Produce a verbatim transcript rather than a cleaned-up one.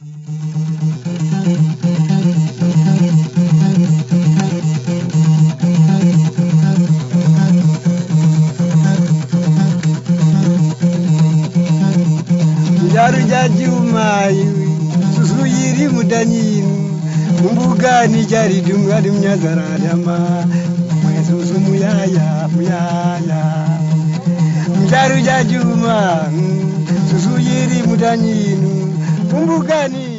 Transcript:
Jaruja Jumai susu yiri mudanyin mbugani jari dungadi mnyazara dama susu muyaya muyaya Jaruja Juma susu yiri mudanyin mbugani